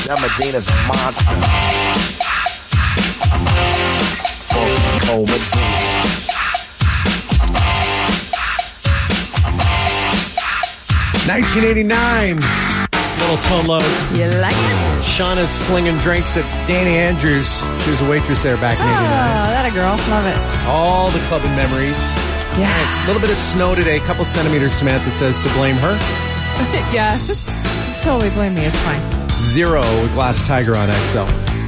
That Medina's a monster. Oh, Medina. 1989. Little Tone Loc. You like it? Shauna's slinging drinks at Danny Andrews. She was a waitress there back in 89. Oh, that a girl. Love it. All the clubbing memories. Yeah. Right, a little bit of snow today. A couple centimeters, Samantha says, so blame her. Yeah. Totally blame me. It's fine. 0 with Glass Tiger on XL.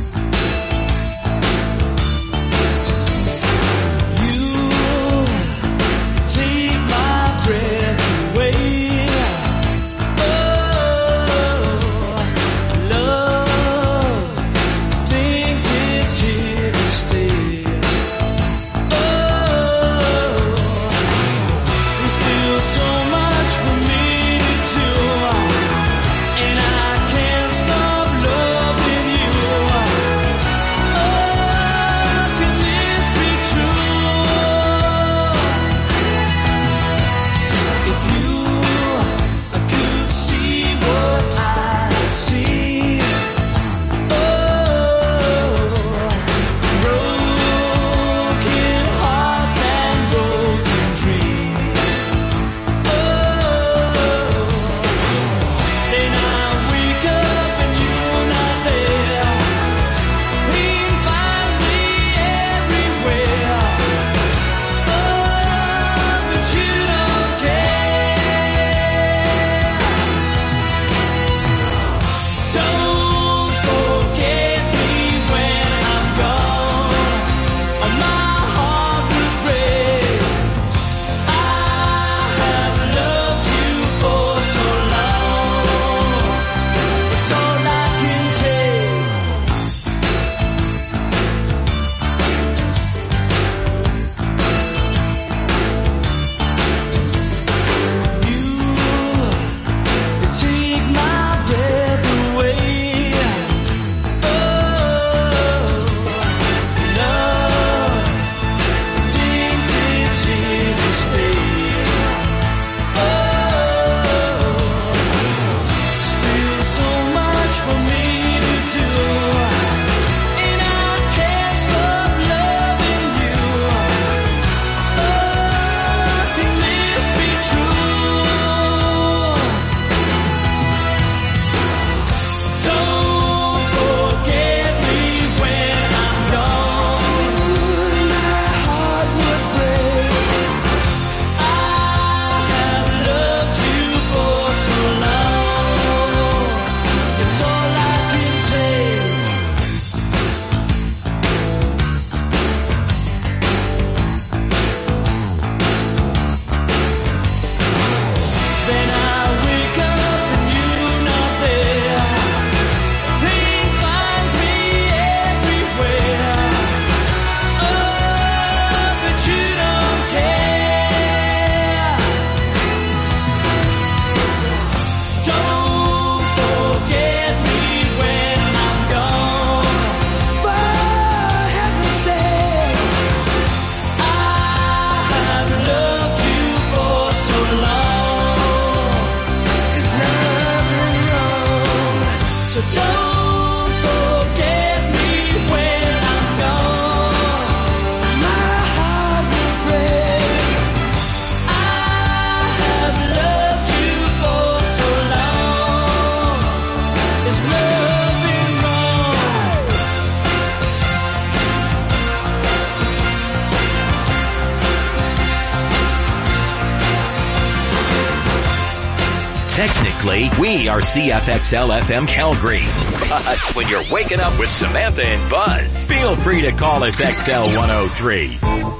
Technically, we are CFXL FM Calgary. But when you're waking up with Samantha and Buzz, feel free to call us XL 103.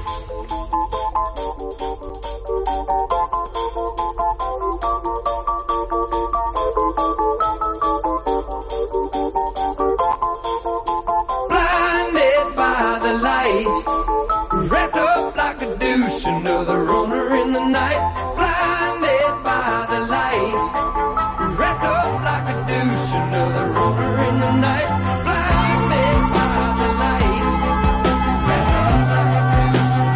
Blinded by the light, wrapped up like a douche, another runner in the night. Blinded by the light, wrapped up like a douche, another runner in the night. Blinded by the light, wrapped up like a douche,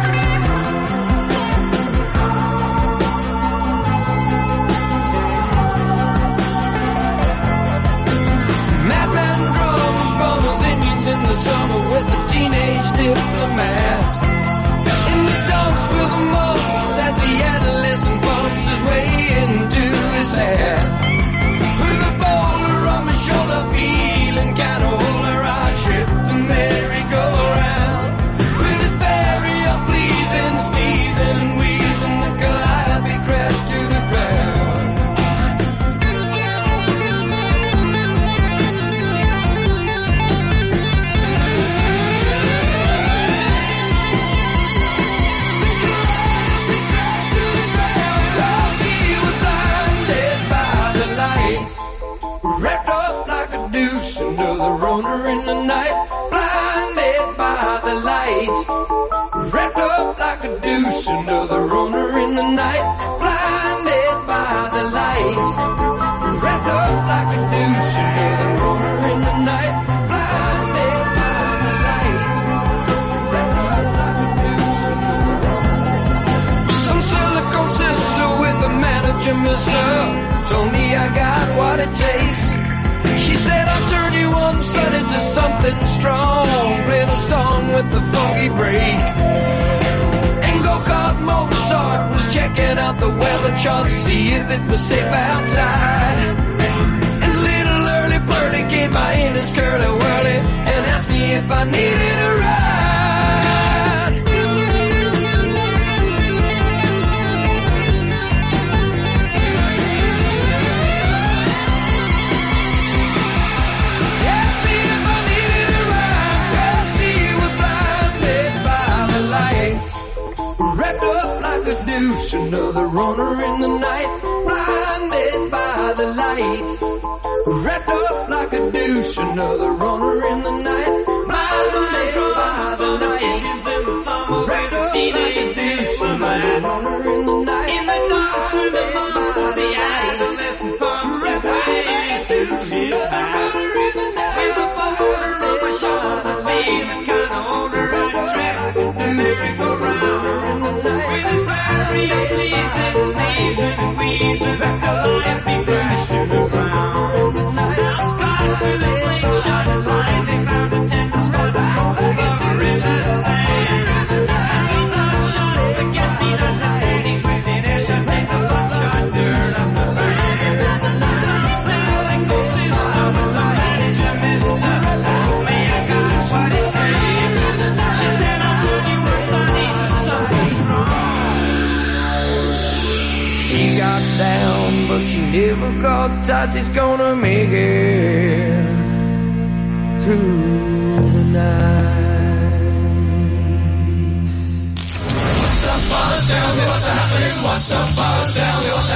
douche, another runner in the night, blinded by the light. Wrapped up like a douche, another runner in the night, blinded by the light. Wrapped up like a douche, another runner in the night, blinded by the light. Wrapped up like a douche, some silicone sister with a manager, mister, told me I got what it takes. She said I'll turn you on Sunday to something strong. Play the song with the funky break. And go-kart Mozart was checking out the weather chart to see if it was safe outside. And little early birdie came by in his curly whirly and asked me if I needed a ride. Wrapped up like a douche, another runner in the night, blinded by the light. Wrapped up like a douche, another runner in the night, blinded by the light. Wrapped up like a douche, another runner in the night, in the dark with the bumps of the adolescent pumps his way to his back. With a boulder on my shoulder, babe, it's kinda older and trapped and go round. With his fiery and pleasing, sneezing and wheezing, back up and be crashed to the ground. Now Scott with a slingshot and line, they found a tender spot over his hand. As he not shot, forget-me-not the ladies within earshot, take the buckshot, turn up the band. Some sailing go sister, the manager, mister, oh man, I got what it takes. She said, I told you once I need to something strong. She got down, but she never got tight. She's gonna make it through the night. What's the buzz? Tell me what's happening. What's the buzz? Tell me what's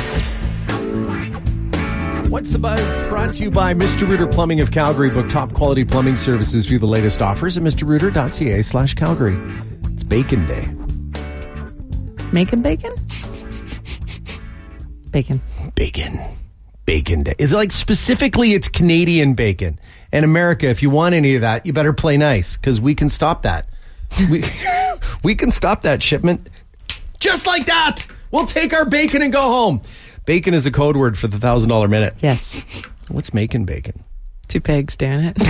happening. What's the Buzz? Brought to you by Mr. Rooter Plumbing of Calgary. Book top quality plumbing services. View the latest offers at mrrooter.ca/Calgary. It's Bacon Day. Making bacon? Bacon. Bacon Day. Is it like specifically it's Canadian bacon? And America, if you want any of that, you better play nice because we can stop that. We can stop that shipment just like that. We'll take our bacon and go home. Bacon is a code word for the $1,000 minute. Yes. What's making bacon? 2 pigs doing it.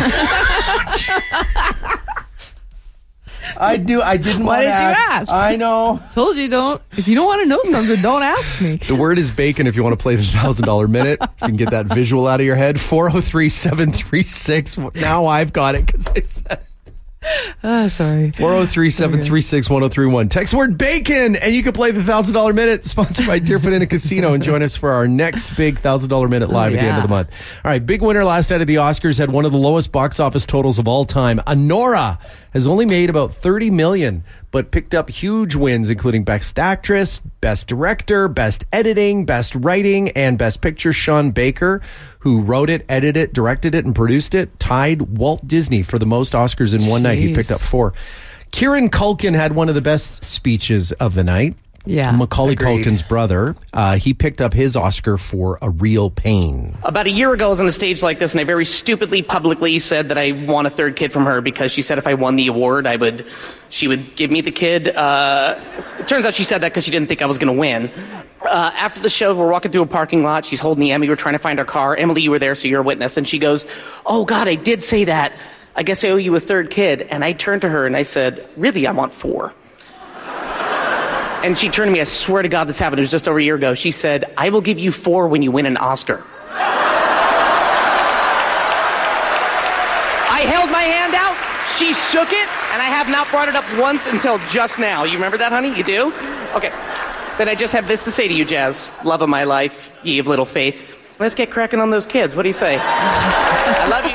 I didn't Why want did to you ask? I know. Told you don't. If you don't want to know something, don't ask me. The word is bacon if you want to play the $1,000 minute. You can get that visual out of your head. 403-736. Now I've got it because I said Sorry. 403-736-1031. Text word bacon and you can play the $1,000 minute, sponsored by Deerfoot Inn and Casino, and join us for our next big $1,000 minute live at the end of the month. All right, big winner last night at the Oscars, had one of the lowest box office totals of all time. Anora has only made about $30 million, but picked up huge wins, including Best Actress, Best Director, Best Editing, Best Writing, and Best Picture. Sean Baker, who wrote it, edited it, directed it, and produced it, tied Walt Disney for the most Oscars in one night. He picked up 4. Kieran Culkin had one of the best speeches of the night. Yeah. Macaulay Culkin's brother. He picked up his Oscar for A Real Pain. About a year ago, I was on a stage like this, and I very stupidly, publicly said that I want a third kid from her because she said if I won the award, she would give me the kid. It turns out she said that because she didn't think I was going to win. After the show, we're walking through a parking lot. She's holding the Emmy. We're trying to find our car. Emily, you were there, so you're a witness. And she goes, "Oh, God, I did say that. I guess I owe you a third kid." And I turned to her and I said, "Really, I want 4. And she turned to me, I swear to God this happened, it was just over a year ago. She said, "I will give you 4 when you win an Oscar." I held my hand out, she shook it, and I have not brought it up once until just now. You remember that, honey? You do? Okay. Then I just have this to say to you, Jazz. Love of my life, ye of little faith. Let's get cracking on those kids. What do you say? I love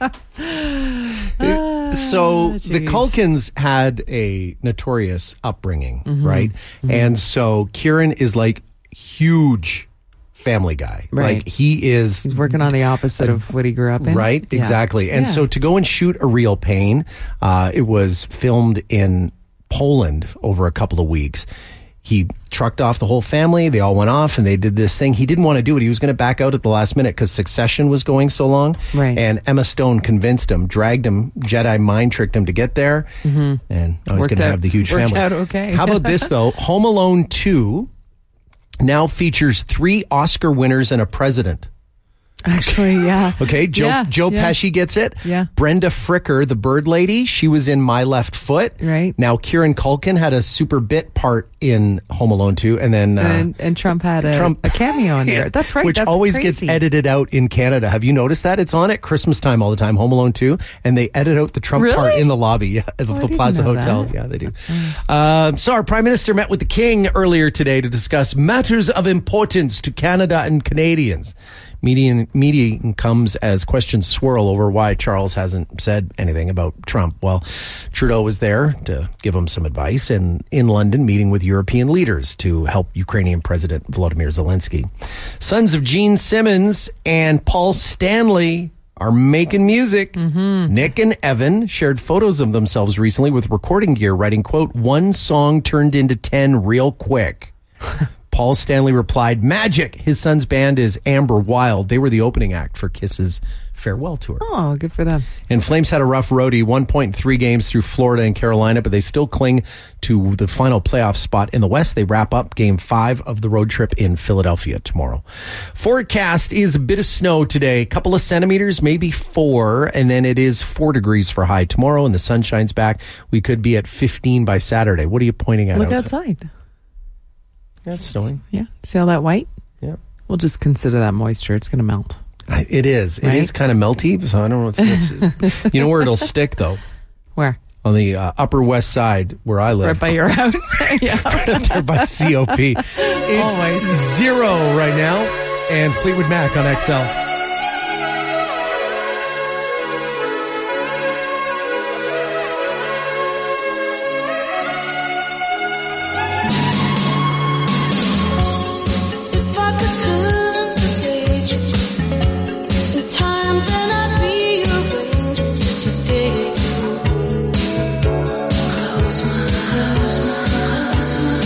you. So the Culkins had a notorious upbringing, right? Mm-hmm. And so Kieran is like huge family guy. Right. Like he's working on the opposite of what he grew up in. Right, Yeah. exactly. And Yeah. so to go and shoot A Real Pain, it was filmed in Poland over a couple of weeks. He trucked off the whole family. They all went off and they did this thing. He didn't want to do it. He was going to back out at the last minute because Succession was going so long. Right. And Emma Stone convinced him, dragged him, Jedi mind tricked him to get there. And now he's Worked going to out- have the huge worked family. out okay. How about this, though? Home Alone 2 now features 3 Oscar winners and a president. Actually, yeah. Okay, Joe Pesci gets it. Yeah. Brenda Fricker, the bird lady, she was in My Left Foot. Right. Now, Kieran Culkin had a super bit part in Home Alone 2. And then... And Trump had a cameo in there. That's right. Which That's always crazy. gets edited out in Canada. Have you noticed that? It's on at Christmas time all the time, Home Alone 2. And they edit out the Trump Really? part in the lobby of the didn't Plaza know Hotel. that. Yeah, they do. So our Prime Minister met with the King earlier today to discuss matters of importance to Canada and Canadians. Media comes as questions swirl over why Charles hasn't said anything about Trump. Well, Trudeau was there to give him some advice and in London meeting with European leaders to help Ukrainian President Volodymyr Zelensky. Sons of Gene Simmons and Paul Stanley are making music. Nick and Evan shared photos of themselves recently with recording gear, writing, quote, "One song turned into 10 real quick." Paul Stanley replied, "Magic." His son's band is Amber Wild. They were the opening act for Kiss's farewell tour. Oh, good for them. And Flames had a rough roadie, 1.3 games through Florida and Carolina, but they still cling to the final playoff spot in the West. They wrap up Game 5 of the road trip in Philadelphia tomorrow. Forecast is a bit of snow today, a couple of centimeters, maybe 4, and then it is 4 degrees for high tomorrow, and the sun shines back. We could be at 15 by Saturday. What are you pointing at Look outside? outside. Yeah, it's snowing. Yeah. See all that white? Yeah. We'll just consider that moisture. It's going to melt. It is. It Right? is kind of melty, so I don't know what's going to... You know where it'll stick, though? Where? On the Upper West Side, where I live. Right by your house. Yeah. Right there by COP. It's Always. 0 right now, and Fleetwood Mac on XL. If I could turn the page in time, then I'd rearrange just a day or two. Close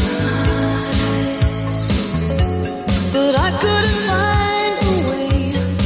my eyes, but I couldn't find a way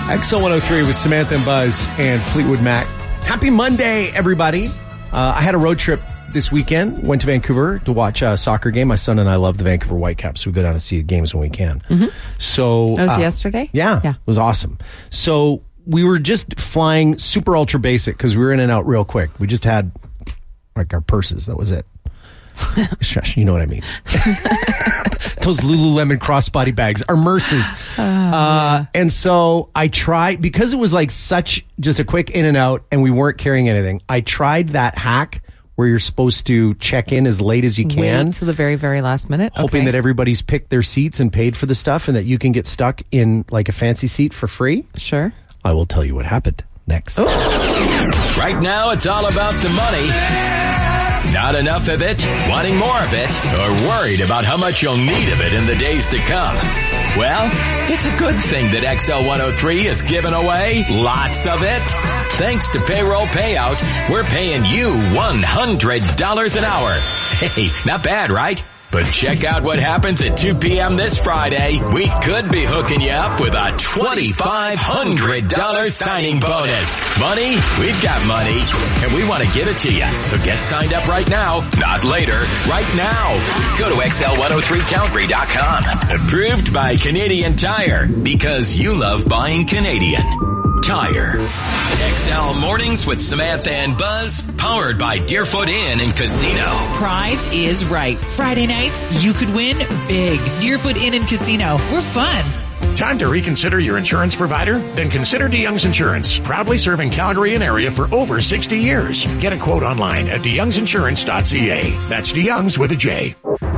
XL 103 with Samantha and Buzz and Fleetwood Mac. Happy Monday, everybody. I had a road trip this weekend. Went to Vancouver to watch a soccer game. My son and I love the Vancouver Whitecaps, so we go down to see games when we can. So That was yesterday? Yeah, Yeah. it was awesome. So we were just flying super ultra basic because we were in and out real quick. We just had like our purses. That was it. Shush, you know what I mean. Those Lululemon crossbody bags, our Merces. And so I tried, because it was like such just a quick in and out and we weren't carrying anything, I tried that hack where you're supposed to check in as late as you can. Wait to the very, very last minute. Hoping Okay. that everybody's picked their seats and paid for the stuff and that you can get stuck in like a fancy seat for free. Sure. I will tell you what happened next. Right now, it's all about the money. Not enough of it, wanting more of it, or worried about how much you'll need of it in the days to come. Well, it's a good thing that XL 103 is giving away lots of it. Thanks to Payroll Payout, we're paying you $100 an hour. Hey, not bad, right? But check out what happens at 2 p.m. this Friday. We could be hooking you up with a $2,500 signing bonus. Money? We've got money, and we want to give it to you. So get signed up right now, not later, right now. Go to XL103Calgary.com. Approved by Canadian Tire, because you love buying Canadian Tire. XL Mornings with Samantha and Buzz, powered by Deerfoot Inn and Casino. Prize is right. Friday nights, you could win big. Deerfoot Inn and Casino. We're fun. Time to reconsider your insurance provider? Then consider DeYoung's Insurance, proudly serving Calgary and area for over 60 years. Get a quote online at deyoungsinsurance.ca. That's DeYoung's with a J.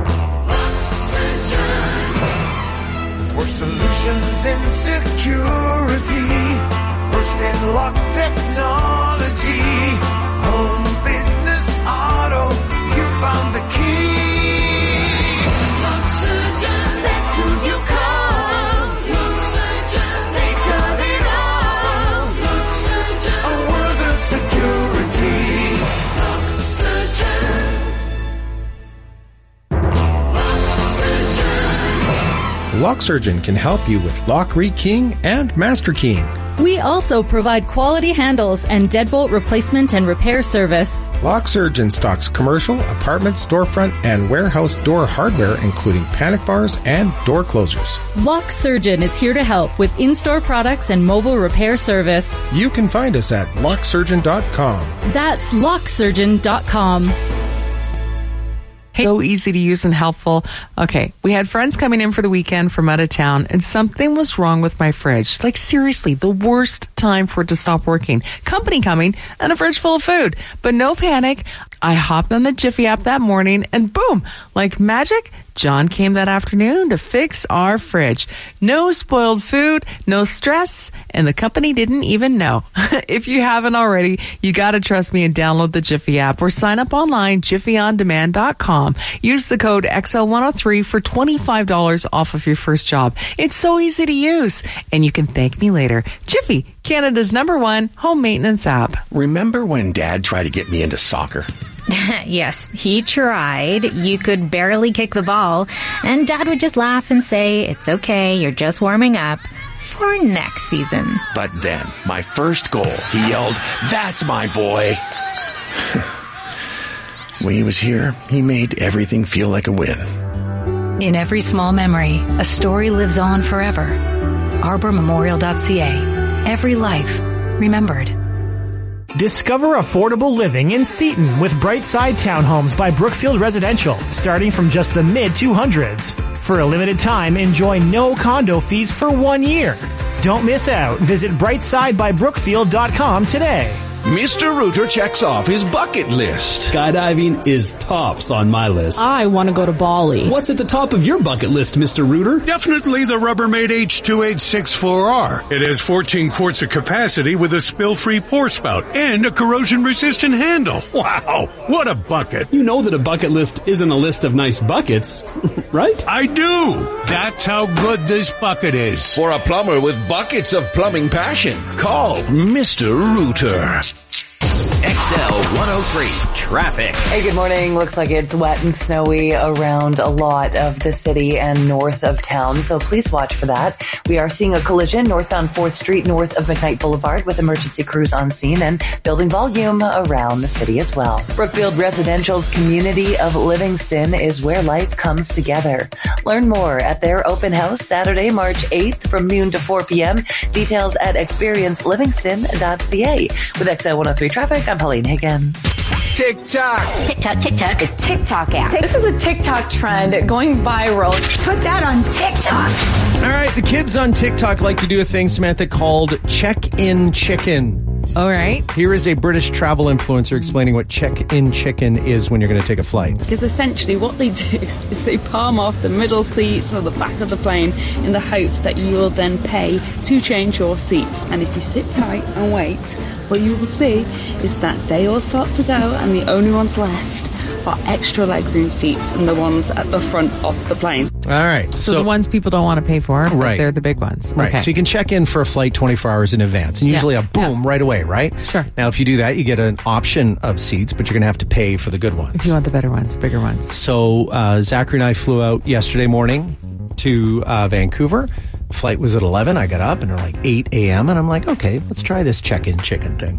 For solutions in security, first in lock technology, home, business, auto, you found the key. Lock Surgeon, that's who you call. Lock Surgeon, they got it all. Lock Surgeon, a world of security. Lock Surgeon. Lock Surgeon can help you with lock rekeying and master keying. We also provide quality handles and deadbolt replacement and repair service. Lock Surgeon stocks commercial, apartment, storefront, and warehouse door hardware, including panic bars and door closers. Lock Surgeon is here to help with in-store products and mobile repair service. You can find us at locksurgeon.com. That's locksurgeon.com. Hey, so easy to use and helpful. Okay, we had friends coming in for the weekend from out of town, and something was wrong with my fridge. Like, seriously, the worst time for it to stop working. Company coming, and a fridge full of food. But no panic. I hopped on the Jiffy app that morning, and boom, like magic, John came that afternoon to fix our fridge. No spoiled food, no stress, and the company didn't even know. If you haven't already, you gotta trust me and download the Jiffy app or sign up online, jiffyondemand.com. Use the code XL103 for $25 off of your first job. It's so easy to use, and you can thank me later. Jiffy, Canada's #1 home maintenance app. Remember when Dad tried to get me into soccer? Yes, he tried. You could barely kick the ball, and Dad would just laugh and say, "It's okay, you're just warming up for next season." But then, my first goal, he yelled, "That's my boy!" When he was here, he made everything feel like a win. In every small memory, a story lives on forever. ArborMemorial.ca. Every life remembered. Discover affordable living in Seaton with Brightside Townhomes by Brookfield Residential, starting from just the mid-200s. For a limited time, enjoy no condo fees for 1 year. Don't miss out. Visit brightsidebybrookfield.com today. Mr. Rooter checks off his bucket list. Skydiving is tops on my list. I want to go to Bali. What's at the top of your bucket list, Mr. Rooter? Definitely the Rubbermaid H2864R. It has 14 quarts of capacity with a spill-free pour spout and a corrosion-resistant handle. Wow, what a bucket. You know that a bucket list isn't a list of nice buckets, right? I do. That's how good this bucket is. For a plumber with buckets of plumbing passion, call Mr. Rooter. XL 103 traffic. Hey, good morning. Looks like it's wet and snowy around a lot of the city and north of town, so please watch for that. We are seeing a collision northbound 4th Street north of McKnight Boulevard with emergency crews on scene and building volume around the city as well. Brookfield Residential's community of Livingston is where life comes together. Learn more at their open house Saturday, March 8th from noon to 4 p.m. Details at experiencelivingston.ca. With XL 103 traffic, I'm Pauline Higgins. TikTok. TikTok. The TikTok app. This is a TikTok trend going viral. Put that on TikTok. All right, the kids on TikTok like to do a thing, Samantha, called check-in chicken. All right. Here is a British travel influencer explaining what check-in chicken is when you're going to take a flight. Because essentially what they do is they palm off the middle seats or the back of the plane in the hope that you will then pay to change your seat. And if you sit tight and wait, what you will see is that they all start to go and the only ones left are extra legroom seats and the ones at the front of the plane. All right. So the ones people don't want to pay for, but Right. they're the big ones. Right. Okay. So you can check in for a flight 24 hours in advance and usually a boom right away, right? Sure. Now, if you do that, you get an option of seats, but you're going to have to pay for the good ones. If you want the better ones, bigger ones. So Zachary and I flew out yesterday morning to Vancouver. Flight was at 11. I got up and they're like 8 a.m. And I'm like, okay, let's try this check-in chicken thing.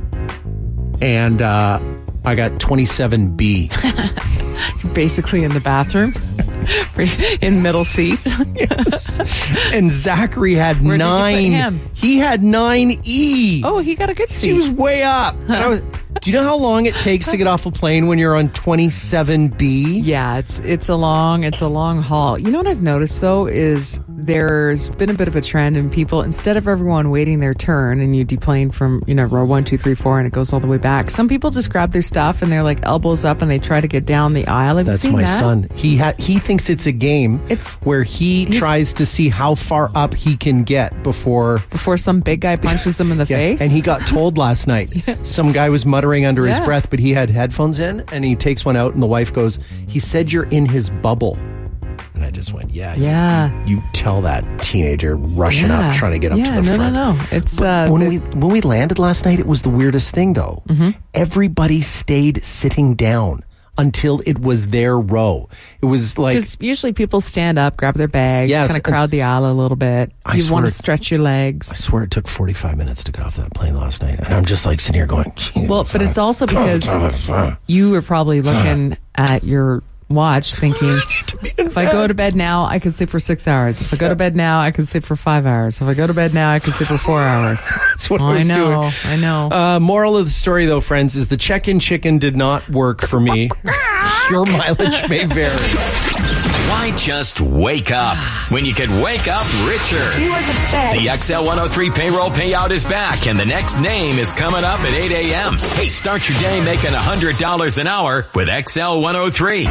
And I got 27B. You're basically in the bathroom. In middle seat. Yes. And Zachary had Where 9. Did you put him? He had 9E. Oh, he got a good seat. He was way up. Do you know how long it takes to get off a plane when you're on 27B? Yeah, it's a long haul. You know what I've noticed though is there's been a bit of a trend in people, instead of everyone waiting their turn and you deplane from, row 1, 2, 3, 4 and it goes all the way back. Some people just grab their stuff and they're like elbows up and they try to get down the aisle. Have you That's seen my that? son. He thinks it's a game where he tries to see how far up he can get before some big guy punches him in the face. And he got told last night. Some guy was muttering under his breath, but he had headphones in and he takes one out and the wife goes, he said you're in his bubble. And I just went, yeah. You tell that teenager rushing up, trying to get up to the front. No. It's when we landed last night, it was the weirdest thing though. Mm-hmm. Everybody stayed sitting down until it was their row. It was like, because usually people stand up, grab their bags, kind of crowd the aisle a little bit. You want to stretch your legs. I swear it took 45 minutes to get off that plane last night. And I'm just like sitting here going, well, but it's also because you were probably looking at your watch thinking, if I go to bed now, I can sleep for 6 hours. If I go to bed now, I can sleep for 5 hours. If I go to bed now, I can sleep for 4 hours. That's what I was doing. I know. Moral of the story, though, friends, is the check-in chicken did not work for me. Your mileage may vary. Why just wake up when you could wake up richer? You are the best. The XL 103 payroll payout is back, and the next name is coming up at 8 a.m. Hey, start your day making $100 an hour with XL 103.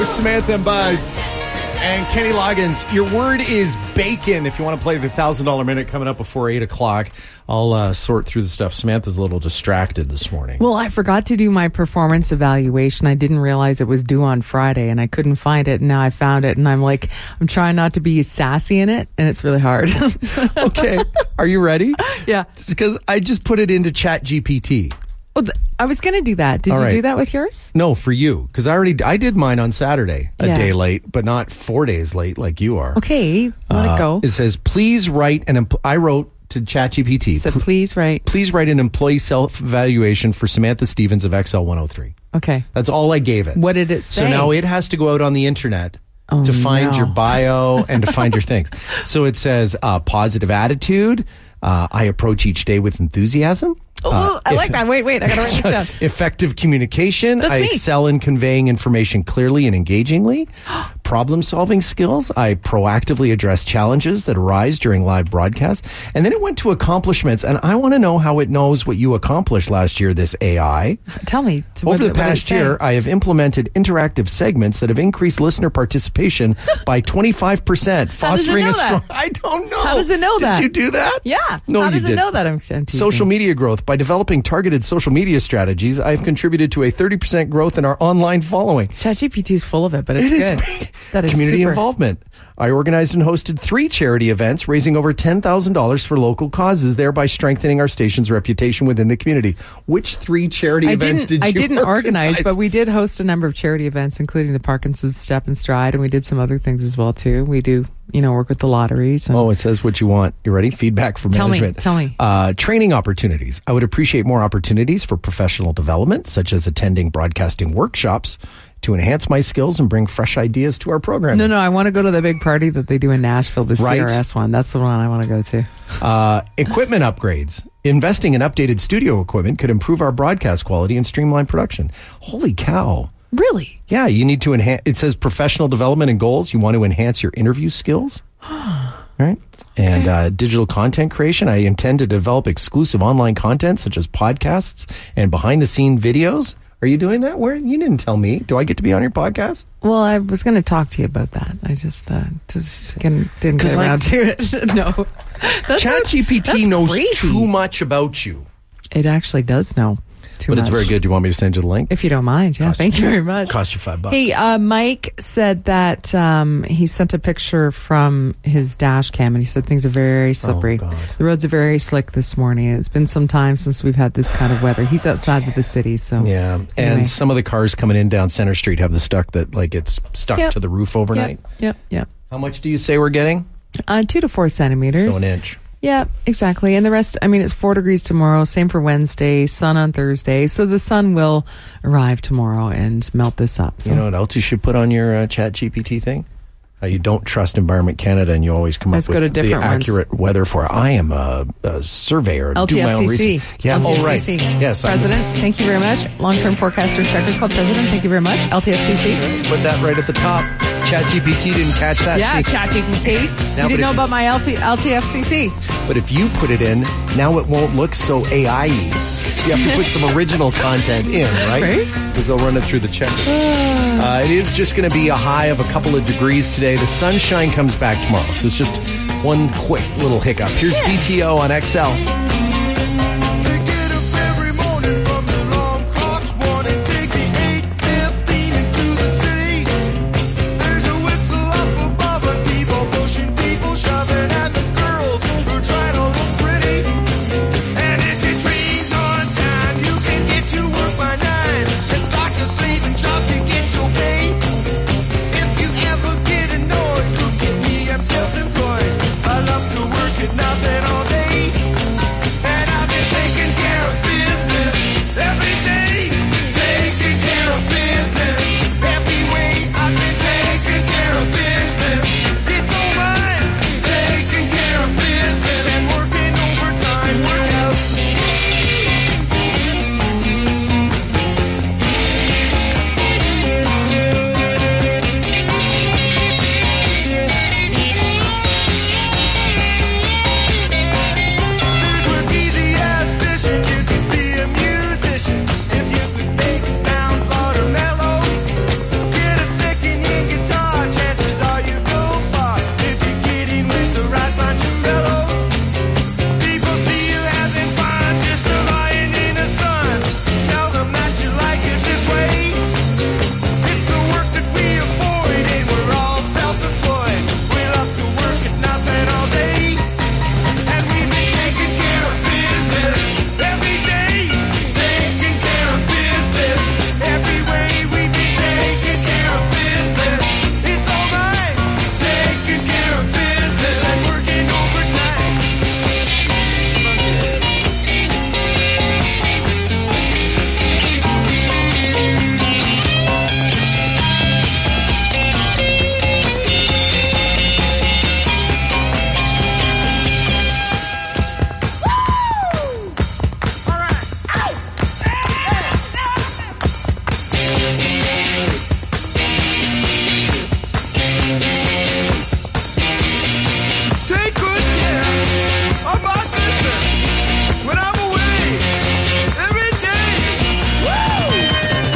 with Samantha and Buzz. And Kenny Loggins, your word is bacon. If you want to play the $1,000 minute coming up before 8 o'clock, I'll sort through the stuff. Samantha's a little distracted this morning. Well, I forgot to do my performance evaluation. I didn't realize it was due on Friday, and I couldn't find it. And now I found it, and I'm trying not to be sassy in it, and it's really hard. Okay. Are you ready? Yeah. Because I just put it into ChatGPT. Well, I was going to do that. Did you do that with yours? No, for you. Because I did mine on Saturday, a day late, but not 4 days late like you are. Okay, let it go. It says, please write I wrote to ChatGPT. So please write an employee self-evaluation for Samantha Stevens of XL 103. Okay. That's all I gave it. What did it say? So now it has to go out on the internet to find your bio and to find your things. So it says positive attitude. I approach each day with enthusiasm. I like that. Wait, I gotta write this down. Effective communication. That's I me. excel in conveying information clearly and engagingly. Problem-solving skills. I proactively address challenges that arise during live broadcasts. And then it went to accomplishments, and I want to know how it knows what you accomplished last year, this AI. Tell me. Over the past year, I have implemented interactive segments that have increased listener participation by 25%, fostering a strong... I don't know. How does it know that? Did you do that? Yeah. No, How you does it didn't. know that? I'm teasing. Social media growth. By developing targeted social media strategies, I've contributed to a 30% growth in our online following. ChatGPT is full of it, but it's good. That is Community super. involvement. I organized and hosted 3 charity events, raising over $10,000 for local causes, thereby strengthening our station's reputation within the community. Which 3 charity events did you I didn't organize, organize? but we did host a number of charity events, including the Parkinson's Step and Stride, and we did some other things as well, too. We do, work with the lotteries. And it says what you want. You ready? Feedback from management. Tell me. Training opportunities. I would appreciate more opportunities for professional development, such as attending broadcasting workshops to enhance my skills and bring fresh ideas to our program. No, I want to go to the big party that they do in Nashville, the Right. CRS one. That's the one I want to go to. Equipment upgrades. Investing in updated studio equipment could improve our broadcast quality and streamline production. Holy cow. Really? Yeah, you need to enhance. It says professional development and goals. You want to enhance your interview skills. Right? And digital content creation. I intend to develop exclusive online content such as podcasts and behind-the-scene videos. Are you doing that? You didn't tell me. Do I get to be on your podcast? Well, I was going to talk to you about that. I just didn't get around to it. No. ChatGPT knows crazy. too much about you. It actually does know too much. But it's very good. Do you want me to send you the link? If you don't mind. Yeah, thank you very much. Cost you $5. Hey, Mike said that he sent a picture from his dash cam, and he said things are very slippery. Oh, God. The roads are very slick this morning. It's been some time since we've had this kind of weather. He's outside of the city, so yeah. Anyway. And some of the cars coming in down Center Street have it's stuck to the roof overnight. Yep. How much do you say we're getting? 2 to 4 centimeters. So an inch. Yeah, exactly. And the rest, it's 4 degrees tomorrow, same for Wednesday, sun on Thursday. So the sun will arrive tomorrow and melt this up. So. You know what else you should put on your ChatGPT thing? You don't trust Environment Canada, and you always come Let's up go with to the different accurate weather for it. I am a surveyor. Do my own LTFCC. research. Yeah, LTFCC. right. Yes, President, thank you very much. Long-term forecaster Checkers Club President, thank you very much. LTFCC. Put that right at the top. ChatGPT didn't catch that. Yeah, See? ChatGPT. You didn't know about my LTFCC. But if you put it in, now it won't look so AI-y. So you have to put some original content in, right? We'll go run it through the checker. It is just going to be a high of a couple of degrees today. The sunshine comes back tomorrow. So it's just one quick little hiccup. Here's BTO on XL. Take good care of my business when I'm away every day. Woo!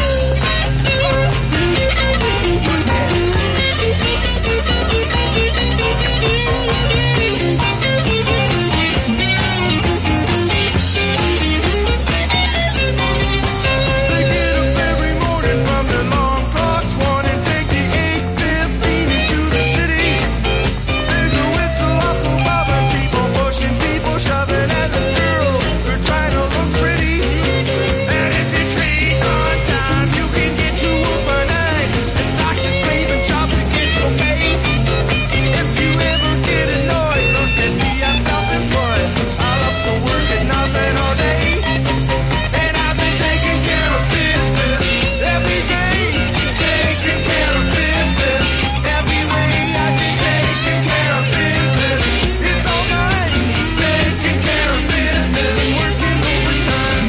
They get up every morning from their long clocks, one and take the 8:15 into the city. There's a whistle off above and people pushing, people shoving, and the girls are trying to look pretty. And if you treat on time, you can get to work by night and start your slaving job to get your pay. If you ever get annoyed, look at me, I'm self-employed. I love to work at nothing all day. And I've been taking care of business every day. Taking care of business every way. I've been taking care of business. It's all mine. Taking care of business. Working overtime.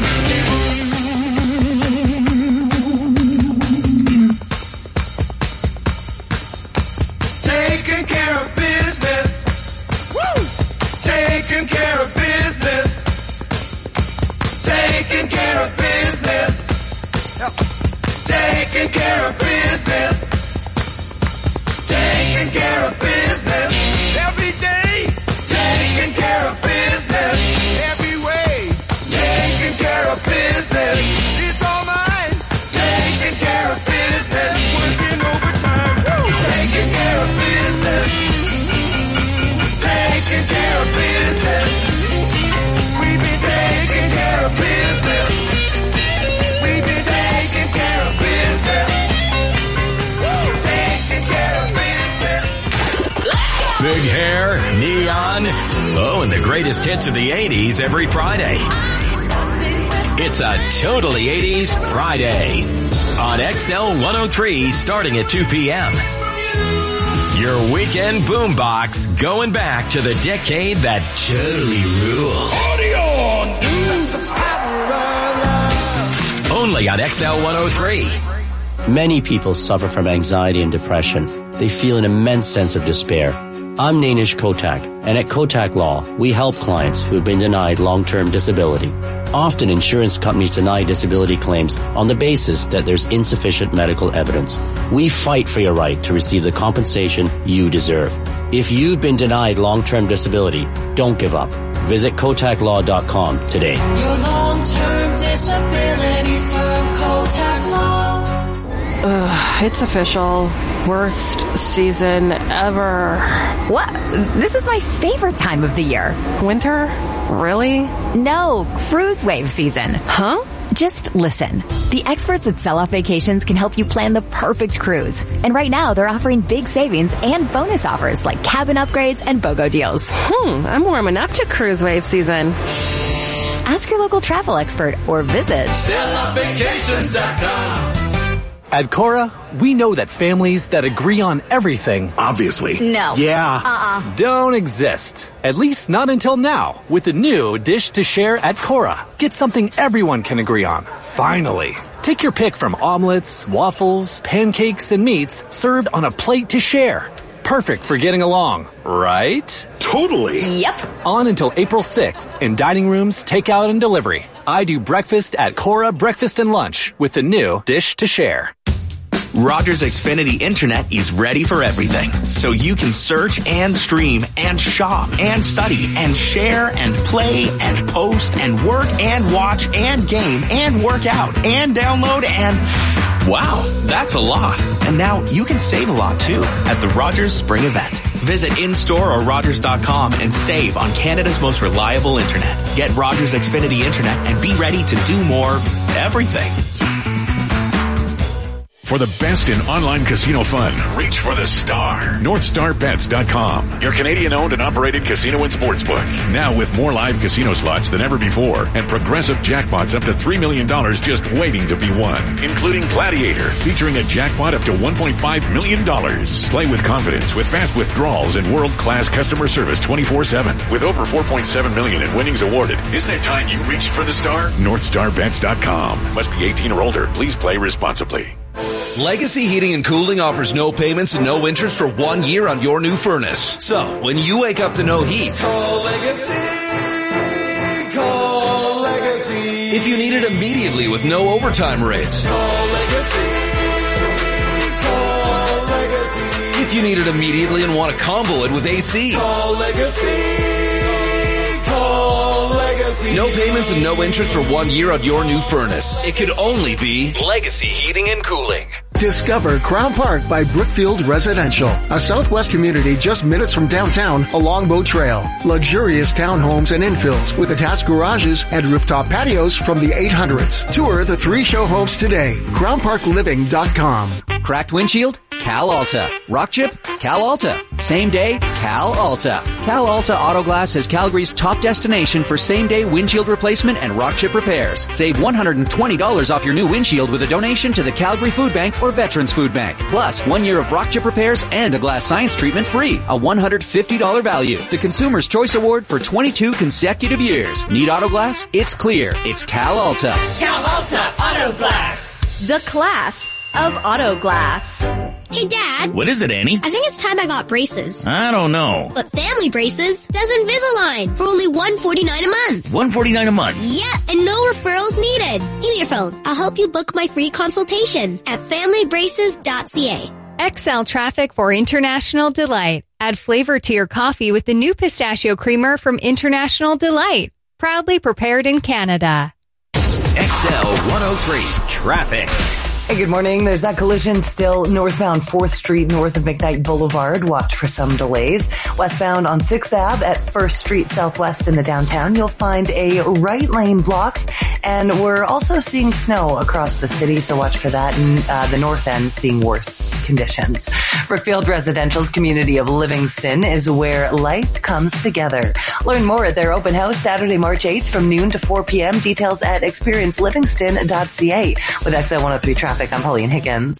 Taking care of business. Woo! Taking care of business. Taking care of business. Yep. Taking care of business. Taking care of business every day. Taking care of business every way. Taking care of business. It's all mine. Taking care of business. Working overtime. Woo! Taking care of business. Taking care of business. We've been taking care of business. We've been taking care of business. Woo! Taking care of business. Big hair, neon, oh, and the greatest hits of the 80s every Friday. It's a totally 80s Friday on XL 103 starting at 2 p.m. Your weekend boombox going back to the decade that totally ruled. Only on XL 103. Many people suffer from anxiety and depression. They feel an immense sense of despair. I'm Nainish Kotak, and at Kotak Law, we help clients who have been denied long-term disability. Often insurance companies deny disability claims on the basis that there's insufficient medical evidence. We fight for your right to receive the compensation you deserve. If you've been denied long-term disability, don't give up. Visit KotakLaw.com today. Your long-term disability firm, Kotak Law. It's official. Worst season ever. What? This is my favorite time of the year. Winter? Really? No, cruise wave season. Huh? Just listen. The experts at Sell Off Vacations can help you plan the perfect cruise. And right now, they're offering big savings and bonus offers like cabin upgrades and BOGO deals. I'm warming up to cruise wave season. Ask your local travel expert or visit SellOffVacations.com. At Cora, we know that families that agree on everything, obviously, No. don't exist. At least not until now, with the new Dish to Share at Cora. Get something everyone can agree on. Finally. Take your pick from omelets, waffles, pancakes, and meats served on a plate to share. Perfect for getting along, right? Totally. Yep. On until April 6th in dining rooms, takeout, and delivery. I do breakfast at Cora Breakfast and Lunch with the new Dish to Share. Rogers Xfinity Internet is ready for everything, so you can search and stream and shop and study and share and play and post and work and watch and game and work out and download and... Wow, that's a lot. And now you can save a lot too at the Rogers Spring Event. Visit in-store or Rogers.com and save on Canada's most reliable internet. Get Rogers Xfinity Internet and be ready to do more everything. For the best in online casino fun, reach for the star. NorthStarBets.com, your Canadian-owned and operated casino and sportsbook. Now with more live casino slots than ever before and progressive jackpots up to $3 million just waiting to be won, including Gladiator, featuring a jackpot up to $1.5 million. Play with confidence with fast withdrawals and world-class customer service 24/7. With over $4.7 million in winnings awarded, isn't it time you reached for the star? NorthStarBets.com. Must be 18 or older. Please play responsibly. Legacy Heating and Cooling offers no payments and no interest for 1 year on your new furnace. So, when you wake up to no heat, call Legacy. Call Legacy. If you need it immediately with no overtime rates, call Legacy. Call Legacy. If you need it immediately and want to combo it with AC, call Legacy. Call Legacy. No payments and no interest for 1 year on your new furnace. It could only be Legacy Heating and Cooling. Discover Crown Park by Brookfield Residential, a Southwest community just minutes from downtown along Boat Trail. Luxurious townhomes and infills with attached garages and rooftop patios from the 800s. Tour the 3 show homes today. CrownParkLiving.com. Cracked windshield? Cal Alta. Rock chip? Cal Alta. Same day? Cal Alta. Cal Alta Auto Glass is Calgary's top destination for same-day windshield replacement and rock chip repairs. Save $120 off your new windshield with a donation to the Calgary Food Bank or Veterans Food Bank. Plus, 1 year of rock chip repairs and a glass science treatment free. A $150 value. The Consumer's Choice Award for 22 consecutive years. Need auto glass? It's clear. It's Cal Alta. Cal Alta Auto Glass. The class of auto glass. Hey, Dad. What is it, Annie? I think it's time I got braces. I don't know. But Family Braces does Invisalign for only $149 a month. $149 a month? Yeah, and no referrals needed. Give me your phone. I'll help you book my free consultation at familybraces.ca. XL Traffic for International Delight. Add flavor to your coffee with the new pistachio creamer from International Delight. Proudly prepared in Canada. XL 103 Traffic. Hey, good morning. There's that collision still northbound 4th Street north of McKnight Boulevard. Watch for some delays. Westbound on 6th Ave at 1st Street Southwest in the downtown, you'll find a right lane blocked. And we're also seeing snow across the city, so watch for that. And the north end seeing worse conditions. Brookfield Residential's community of Livingston is where life comes together. Learn more at their open house Saturday, March 8th from noon to 4 p.m. Details at experiencelivingston.ca. With XL 103 Traffic, I'm Pauline Higgins.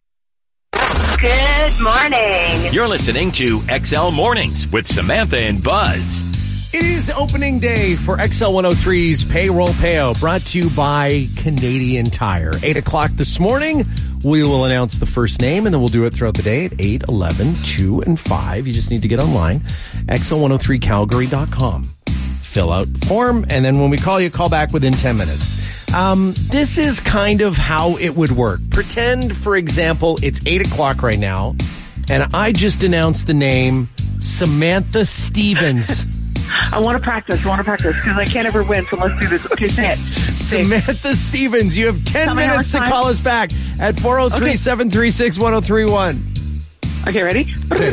Good morning. You're listening to XL Mornings with Samantha and Buzz. It is opening day for XL 103's Payroll Payout, brought to you by Canadian Tire. 8 o'clock this morning, we will announce the first name, and then we'll do it throughout the day at 8, 11, 2, and 5. You just need to get online, xl103calgary.com. Fill out the form, and then when we call you, call back within 10 minutes. This is kind of how it would work. Pretend, for example, it's 8 o'clock right now, and I just announced the name Samantha Stevens. I want to practice because I can't ever win, so let's do this. Okay, say it. Samantha Stevens, you have 10 minutes to call us back at 403-736-1031. Okay, ready?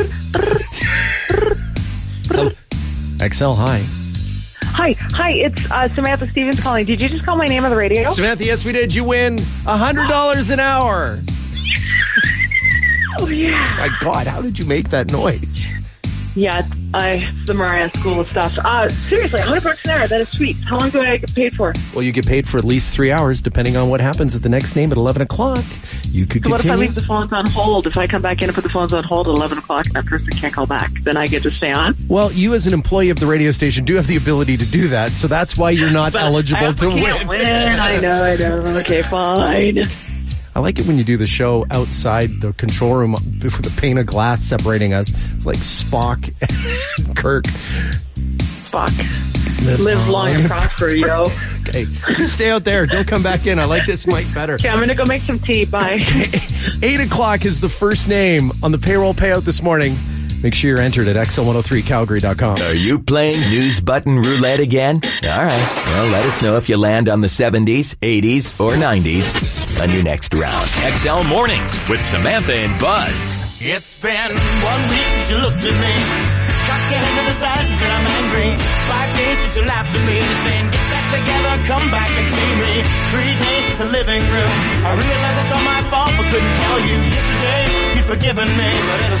XL, hi. Hi, it's Samantha Stevens calling. Did you just call my name on the radio? Samantha, yes, we did. You win $100 an hour. Oh, yeah. My God, how did you make that noise? Yeah, it's the Mariah School of stuff. Seriously, $100 an hour. That is sweet. How long do I get paid for? Well, you get paid for at least 3 hours, depending on what happens at the next name at 11 o'clock. You could So continue. what if I leave the phones on hold? If I come back in and put the phones on hold at 11 o'clock and that person can't call back, then I get to stay on? Well, you as an employee of the radio station do have the ability to do that, so that's why you're not eligible to win. I know. Okay, fine. I like it when you do the show outside the control room with a pane of glass separating us. It's like Spock and Kirk. Spock. Live long and prosper, yo. Okay, you stay out there. Don't come back in. I like this mic better. Okay, I'm going to go make some tea. Bye. 8 o'clock is the first name on the payroll payout this morning. Make sure you're entered at xl103calgary.com. Are you playing News Button Roulette again? All right. Well, let us know if you land on the 70s, 80s, or 90s on your next round. XL Mornings with Samantha and Buzz. It's been 1 week since you looked at me. Cock your head to the side and said I'm angry. 5 days since you laughed at me, saying get back together, come back and see me. 3 days since the living room. I realized it's all my fault, but couldn't tell you yesterday. You'd forgiven me, but it'll still be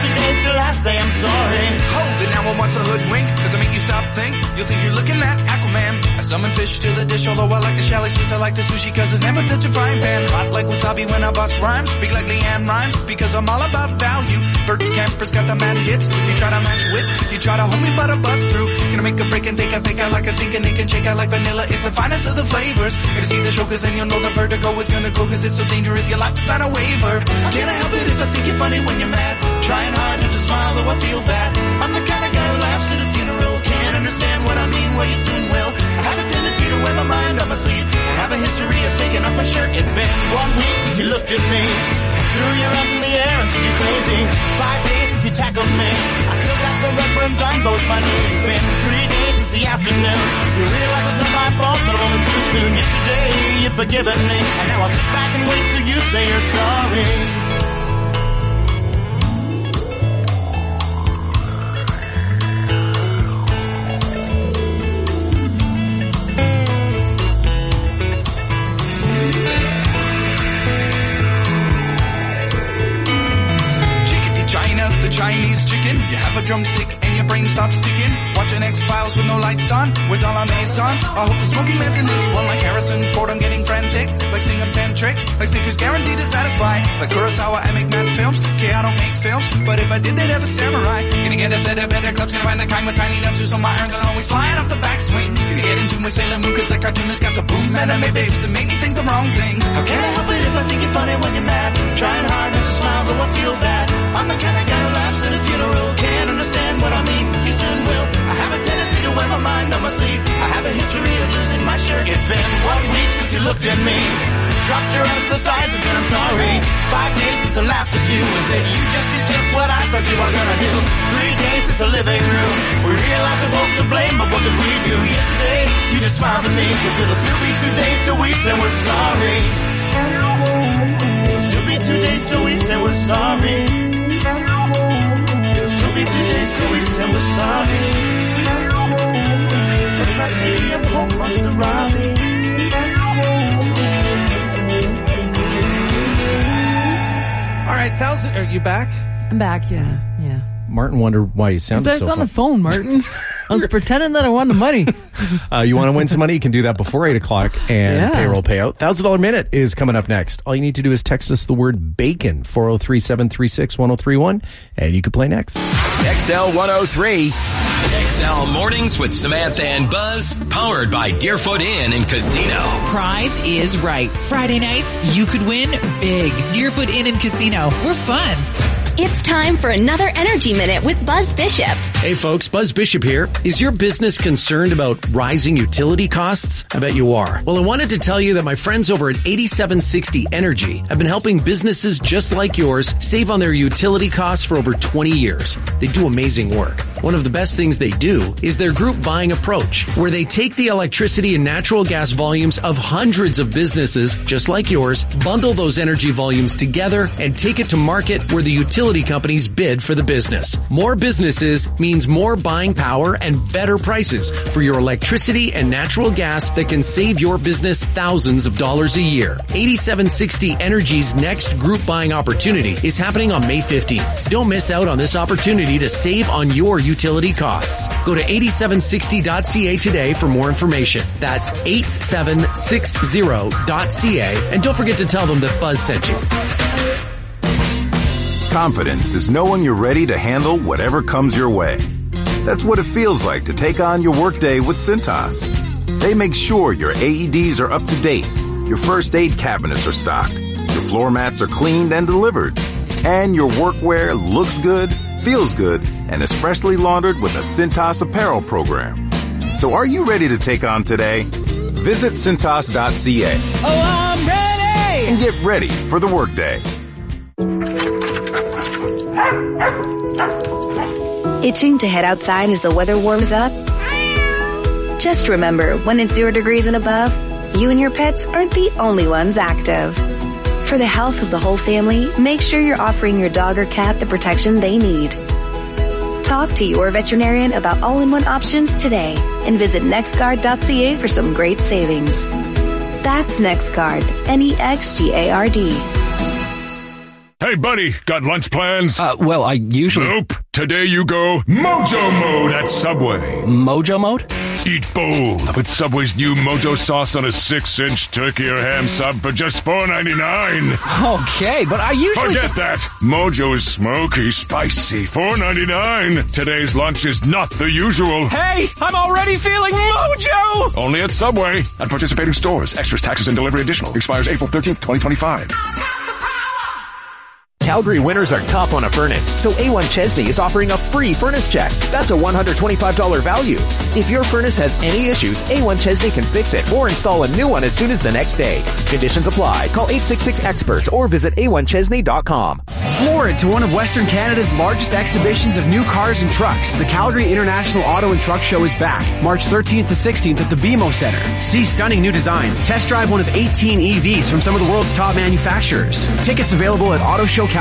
days till I say I'm sorry. Hold it now, I want to hoodwink. Does it make you stop, think? You'll think you're looking at Aquaman. I summon fish to the dish, although I like the chalet Swiss, I like the sushi, cause it's never touch a frying pan. Hot like wasabi when I bust rhymes. Big like Leanne rhymes, because I'm all about value. Bert Camper's got the mad hits. You try to match wits, you try to hold me but I bust through. Gonna make a break and take a fake out like a sink and nick and shake out like vanilla. It's the finest of the flavors. Gonna see the show cause then you'll know the vertigo is gonna go cause it's so dangerous you'll have to sign a waiver. Can't I help it if I think you're funny when you're mad? Trying hard not to smile though I feel bad. I'm the kind of guy who laughs at a funeral. Can't understand what I mean, well you soon will. I have a tendency to wear my mind on my sleeve. I have a history of taking off my shirt. It's been 1 week since you looked at me. Threw your arms in the air and said you're crazy. 5 days since you tackled me. I still got the red burns on both my knees. It's been 3 days since the afternoon. You realize it's not my fault, but only too soon. Yesterday you've forgiven me, and now I'll sit back and wait till you say you're sorry. The Chinese chicken, you have a drumstick and your brain stops sticking. Watching X-Files with no lights on, with all our maisons. I hope the smoking man's in this one like Harrison Ford. I'm getting frantic, like Stingam Tantric, like Snickers guaranteed to satisfy. Like Kurosawa, I make mad films. Okay, I don't make films, but if I did, they'd have a samurai. Gonna get a set of better clubs, gonna find the kind with tiny nubs, so my irons are always flying off the backswing. Gonna get into my Sailor Moon, cause that cartoon has got the boom anime babes that make me think the wrong thing. How can I help it if I think you're funny when you're mad? Trying hard not to smile, though I feel bad. I'm the kind of guy who laughs at a funeral. Can't understand what I mean, you soon will. I have a tendency to wear my mind on my sleeve. I have a history of losing my shirt. It's been 1 week since you looked at me. Dropped your hands to the sides and said I'm sorry. 5 days since I laughed at you and said you just did just what I thought you were gonna do. 3 days since the living room. We realized we're both to blame, but what did we do? Yesterday, you just smiled at me, cause it'll still be 2 days till we say we're sorry. It'll still be 2 days till we say we're sorry. It'll still be 2 days till we say we're sorry. But let's give you a poke on the Robbie. All right, are you back? I'm back, yeah. Martin wondered why you sounded so on fun. the phone, Martin. I was pretending that I won the money. You want to win some money? You can do that before 8 o'clock and payroll payout. $1,000 minute is coming up next. All you need to do is text us the word BACON, 403-736-1031, and you can play next. XL 103. XL Mornings with Samantha and Buzz, powered by Deerfoot Inn and Casino. Prize is right. Friday nights, you could win big. Deerfoot Inn and Casino. We're fun. It's time for another Energy Minute with Buzz Bishop. Hey folks, Buzz Bishop here. Is your business concerned about rising utility costs? I bet you are. Well, I wanted to tell you that my friends over at 8760 Energy have been helping businesses just like yours save on their utility costs for over 20 years. They do amazing work. One of the best things they do is their group buying approach, where they take the electricity and natural gas volumes of hundreds of businesses just like yours, bundle those energy volumes together, and take it to market where the utility companies bid for the business. More businesses means more buying power and better prices for your electricity and natural gas that can save your business thousands of dollars a year. 8760 Energy's next group buying opportunity is happening on May 15th. Don't miss out on this opportunity to save on your utility costs. Go to 8760.ca today for more information. That's 8760.ca, and don't forget to tell them that Buzz sent you. Confidence is knowing you're ready to handle whatever comes your way. That's what it feels like to take on your workday with Cintas. They make sure your AEDs are up to date, your first aid cabinets are stocked, your floor mats are cleaned and delivered, and your workwear looks good, feels good, and is freshly laundered with a Cintas apparel program. So are you ready to take on today? Visit Cintas.ca. Oh, I'm ready! And get ready for the workday. Itching to head outside as the weather warms up? Just remember, when it's 0 degrees and above, you and your pets aren't the only ones active. For the health of the whole family, make sure you're offering your dog or cat the protection they need. Talk to your veterinarian about all-in-one options today and visit nextguard.ca for some great savings. That's NextGuard, NEXGARD. Hey, buddy, got lunch plans? Well, I usually... Nope. Today you go Mojo Mode at Subway. Mojo Mode? Eat bold with Subway's new Mojo sauce on a 6-inch turkey or ham sub for just $4.99. Okay, but I usually Forget that. Mojo is smoky, spicy, $4.99. Today's lunch is not the usual. Hey, I'm already feeling Mojo! Only at Subway. At participating stores. Extras, taxes, and delivery additional. Expires April 13th, 2025. Calgary winters are tough on a furnace, so A1 Chesney is offering a free furnace check. That's a $125 value. If your furnace has any issues, A1 Chesney can fix it or install a new one as soon as the next day. Conditions apply. Call 866-EXPERTS or visit a1chesney.com. Forward to one of Western Canada's largest exhibitions of new cars and trucks. The Calgary International Auto and Truck Show is back, March 13th to 16th at the BMO Center. See stunning new designs. Test drive one of 18 EVs from some of the world's top manufacturers. Tickets available at autoshowcalgary.com.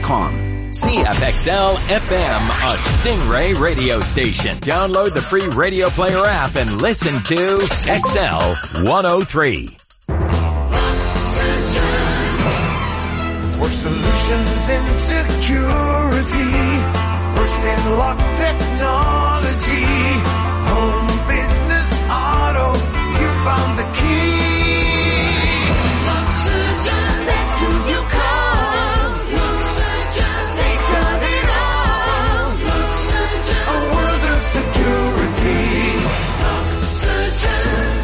CFXL FM, a Stingray radio station. Download the free Radio Player app and listen to XL 103. For solutions in security, first in lock technology, home, business, auto, you found the key. Lock Surgeon, that's who you call. Lock Surgeon, they got it all. Lock Surgeon, a world of security. Lock Surgeon.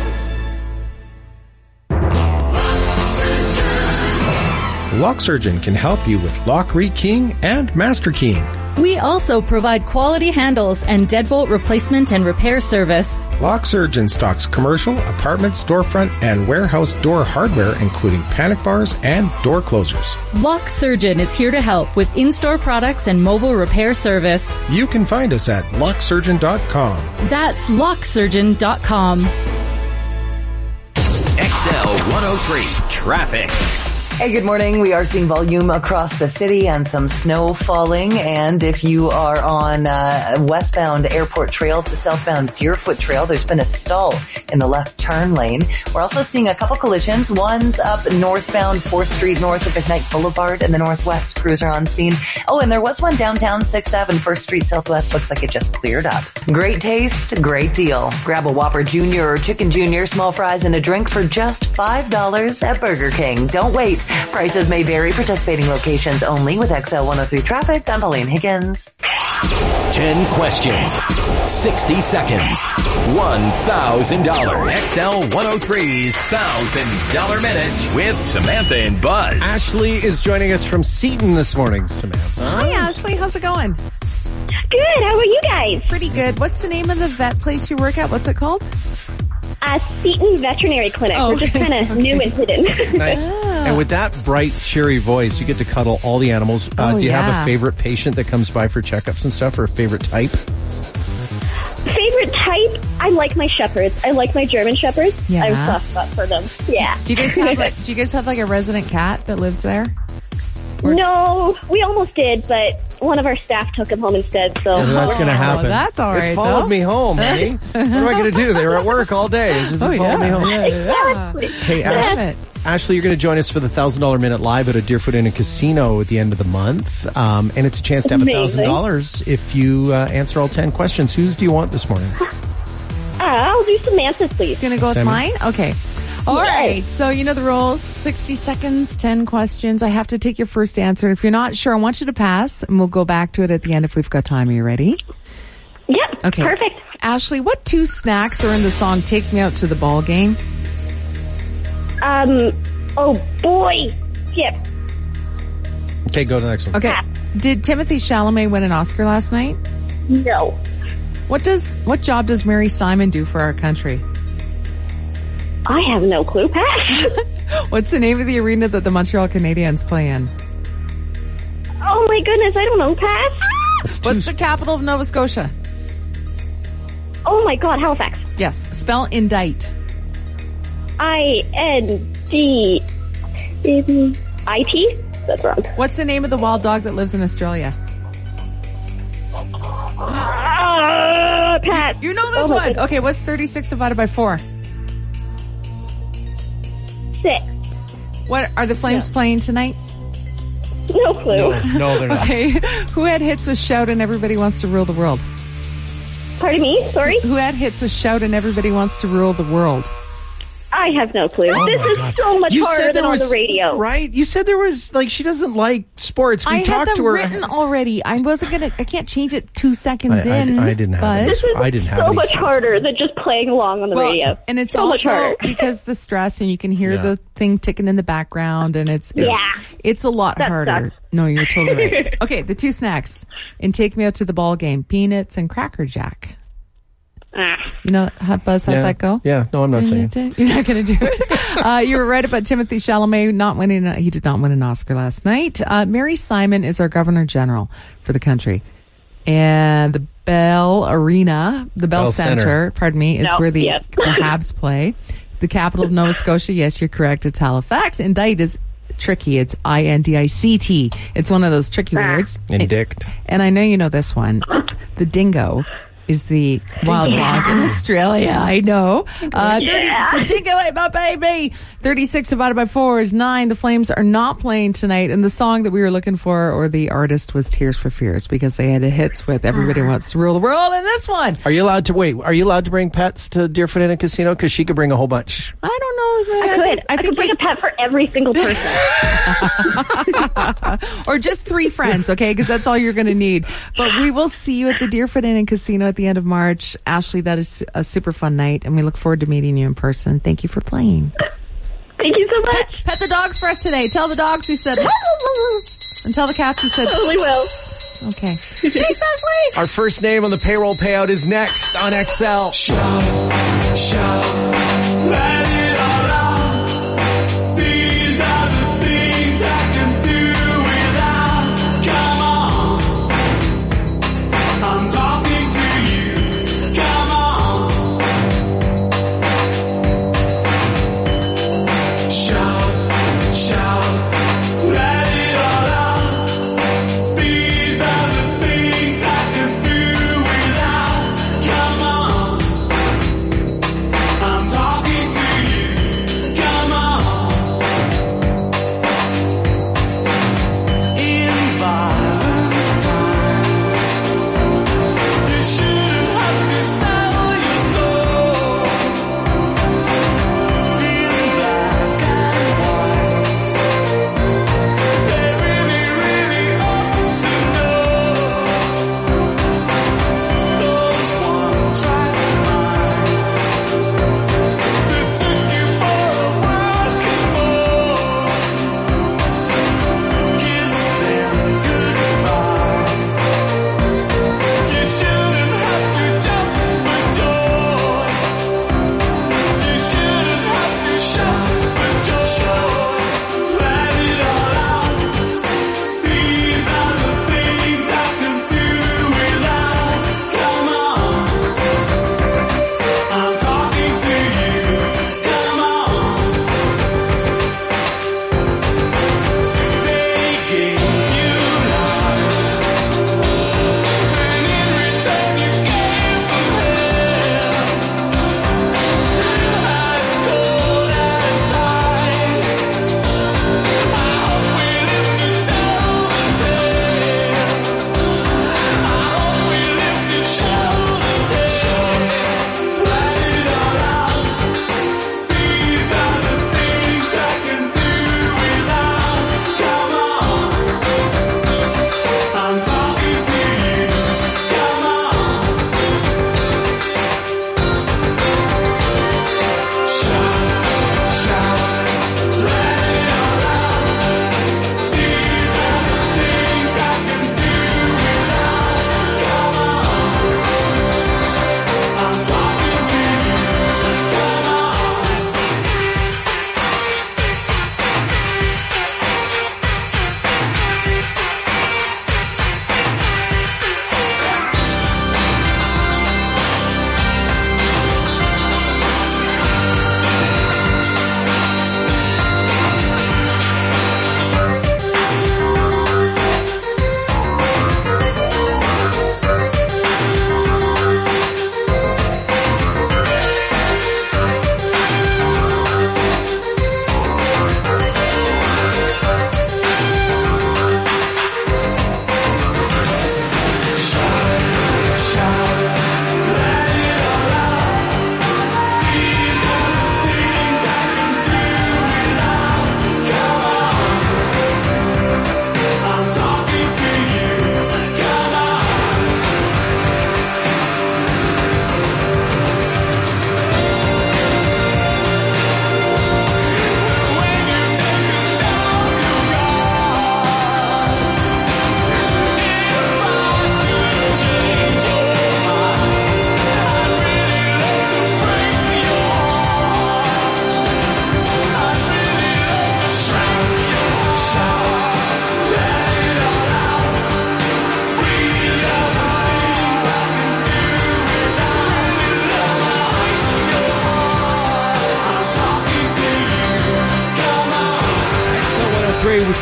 Lock Surgeon can help you with lock rekeying and master keying. We also provide quality handles and deadbolt replacement and repair service. Lock Surgeon stocks commercial, apartment, storefront, and warehouse door hardware, including panic bars and door closers. Lock Surgeon is here to help with in-store products and mobile repair service. You can find us at locksurgeon.com. That's locksurgeon.com. XL 103 Traffic. Hey, good morning. We are seeing volume across the city and some snow falling. And if you are on westbound Airport Trail to southbound Deerfoot Trail, there's been a stall in the left turn lane. We're also seeing a couple collisions. One's up northbound 4th Street north of McKnight Boulevard in the northwest. Crews are on scene. Oh, and there was one downtown 6th Ave and 1st Street southwest. Looks like it just cleared up. Great taste, great deal. Grab a Whopper Jr. or Chicken Jr., small fries, and a drink for just $5 at Burger King. Don't wait. Prices may vary. Participating locations only. With XL 103 Traffic, I'm Pauline Higgins. 10 questions, 60 seconds, $1,000. XL 103's $1,000 Minute with Samantha and Buzz. Ashley is joining us from Seton this morning, Samantha. Hi, Ashley. How's it going? Good. How about you guys? Pretty good. What's the name of the vet place you work at? What's it called? Seton Veterinary Clinic. Oh, We're just kind of new and hidden. Nice. And with that bright, cheery voice, you get to cuddle all the animals. Do you have a favorite patient that comes by for checkups and stuff, or a favorite type? Favorite type? I like my shepherds. I like my German shepherds. Yeah. I have a soft spot for them. Yeah. Do you guys have like a resident cat that lives there? No, we almost did, but one of our staff took him home instead. So that's going to happen. That's all right. It followed me home, honey. What am I going to do? They were at work all day. It just followed me home. Exactly. Hey, Ashley, you're going to join us for the $1,000 Minute Live at a Deerfoot Inn and Casino at the end of the month. And it's a chance to have $1,000 if you answer all 10 questions. Whose do you want this morning? I'll do Samantha's, please. Going to go with mine? Okay. All right. So you know the rules. 60 seconds, 10 questions. I have to take your first answer. If you're not sure, I want you to pass, and we'll go back to it at the end if we've got time. Are you ready? Yep. Okay. Perfect. Ashley, what two snacks are in the song Take Me Out to the Ball Game? Oh boy. Skip. Okay, go to the next one. Okay. Did Timothy Chalamet win an Oscar last night? No. What job does Mary Simon do for our country? I have no clue. Pass. What's the name of the arena that the Montreal Canadiens play in? Oh my goodness, I don't know. Pass. What's the capital of Nova Scotia? Oh my God, Halifax. Yes. Spell indict. INDIT? That's wrong. What's the name of the wild dog that lives in Australia? Pat. You know this one. Okay, what's 36 divided by 4? 6. What are the Flames playing tonight? No clue. No, they're not. Okay. Who had hits with Shout and Everybody Wants to Rule the World? Pardon me? Sorry? Who had hits with Shout and Everybody Wants to Rule the World? I have no clue. Oh This my is God. so much You harder said than there on the was- radio. Right? You said there was, like, she doesn't like sports. We I had talked them to her. written already. I can't change it 2 seconds in. I didn't have but any. This is I didn't have so any much sports. harder than just playing along on the radio. And it's so much also harder. because the stress, and you can hear Yeah. the thing ticking in the background, and it's Yeah. it's a lot That harder. sucks. No, you're totally right. Okay, the 2 snacks and take me out to the ball game: peanuts and Cracker Jack. You know, Buzz, how's that go? Yeah, no, I'm not saying. You're not going to do it. You were right about Timothy Chalamet not winning. He did not win an Oscar last night. Mary Simon is our Governor General for the country, and the Bell Arena, the Bell Center, pardon me, is where the Habs play. The capital of Nova Scotia. Yes, you're correct. It's Halifax. Indict is tricky. It's INDICT. It's one of those tricky words. Indict. And I know you know this one. The dingo is the wild dog in Australia. I know. 30, the dingo ate my baby. 36 divided by 4 is 9. The Flames are not playing tonight. And the song that we were looking for, or the artist, was Tears for Fears, because they had hits with Everybody Wants to Rule the World and this one. Are you allowed to bring pets to Deerfoot Inn and Casino? Because she could bring a whole bunch. I don't know. I could bring a pet for every single person. Or just 3 friends, okay? Because that's all you're going to need. But we will see you at the Deerfoot Inn and Casino at the end of March. Ashley, that is a super fun night, and we look forward to meeting you in person. Thank you for playing. Thank you so much. Pet the dogs for us today. Tell the dogs we said and tell the cats we said totally will. Okay. Thanks, Ashley. Our first name on the payroll payout is next on XL. Let it all out. These are the things I can do without. Come on, I'm talking to you. Come on, shout, let it all out. These are the things I can do without. Come on, I'm talking.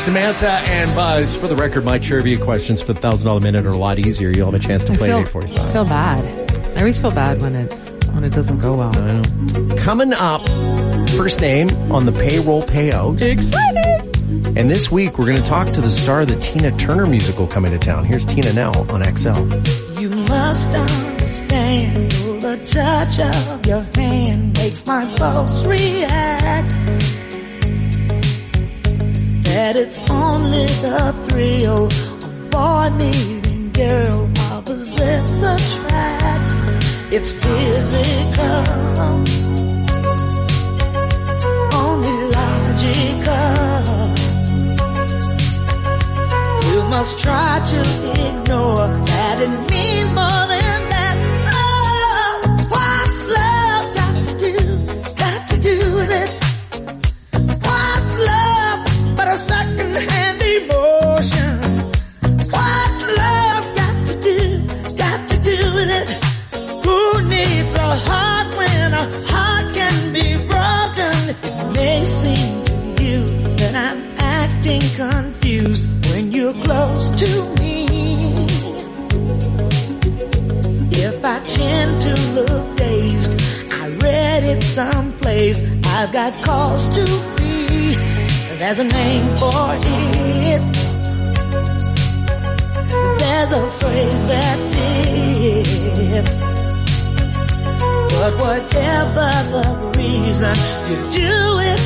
Samantha and Buzz. For the record, my trivia questions for the $1,000 minute are a lot easier. You'll have a chance to play at 8:45. I feel bad. I always feel bad when it doesn't go well. I know. Coming up, first name on the payroll payout. Excited! And this week, we're going to talk to the star of the Tina Turner musical coming to town. Here's Tina now on XL. You must understand, the touch of your hand makes my pulse react. That it's only the thrill of boy meeting girl opposites attract. It's physical, only logical. You must try to ignore that it means more than that. Oh, what's love got to do? Got to do with it. What's love but a second-hand emotion? What's love got to do? Got to do with it. Who needs a heart when a heart can be broken? It may seem to you that I'm acting confused when you're close to me. If I tend to look dazed, I read it someplace. I've got cause to be. There's a name for it. There's a phrase that fits. But whatever the reason, you do it